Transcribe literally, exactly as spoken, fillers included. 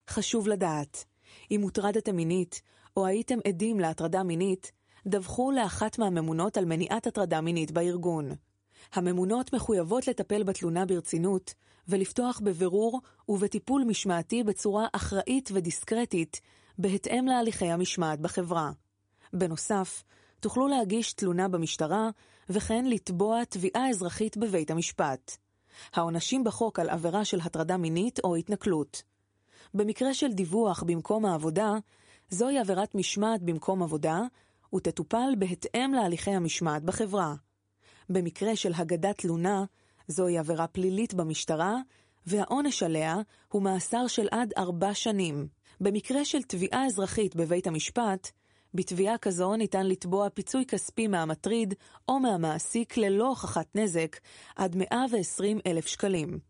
חשוב לדעת, אם הוטרדתם מינית או הייתם עדים להטרדה מינית, דווחו לאחת מהממונות על מניעת הטרדה מינית בארגון. הממונות מחויבות לטפל בתלונה ברצינות ולפתוח בבירור ובטיפול משמעתי בצורה אחראית ודיסקרטית, בהתאם להליכי המשמעת בחברה. בנוסף, תוכלו להגיש תלונה במשטרה וכן לתבוע תביעה אזרחית בבית המשפט. העונשים בחוק על עבירה של הטרדה מינית או התנכלות. במקרה של דיווח במקום העבודה, זוהי עבירת משמעת במקום עבודה, ותטופל בהתאם להליכי המשמעת בחברה. במקרה של הגדת תלונה, זוהי עבירה פלילית במשטרה, והעונש עליה הוא מאסר של עד ארבע שנים. במקרה של תביעה אזרחית בבית המשפט, בתביעה כזו ניתן לתבוע פיצוי כספי מהמטריד או מהמעסיק ללא הוכחת נזק עד מאה ועשרים אלף שקלים.